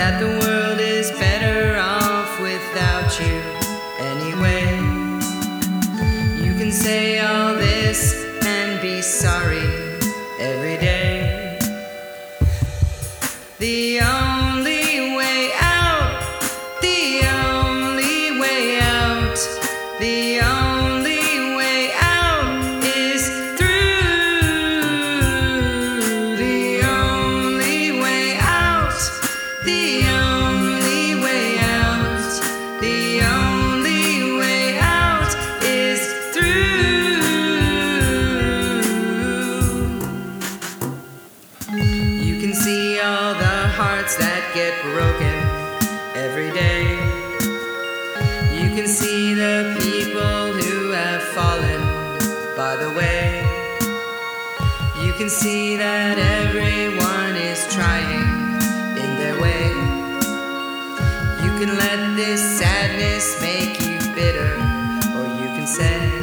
that the world is better off without you anyway. You can say all this and be sorry every day. The only way out, the only way out, the only way out is through. The only way out, the only way out, the only way out is through. You can see all the hearts that get broken every day. You can see the people who have fallen by the way. You can see that everyone is trying in their way. You can let this sadness make you bitter, or you can say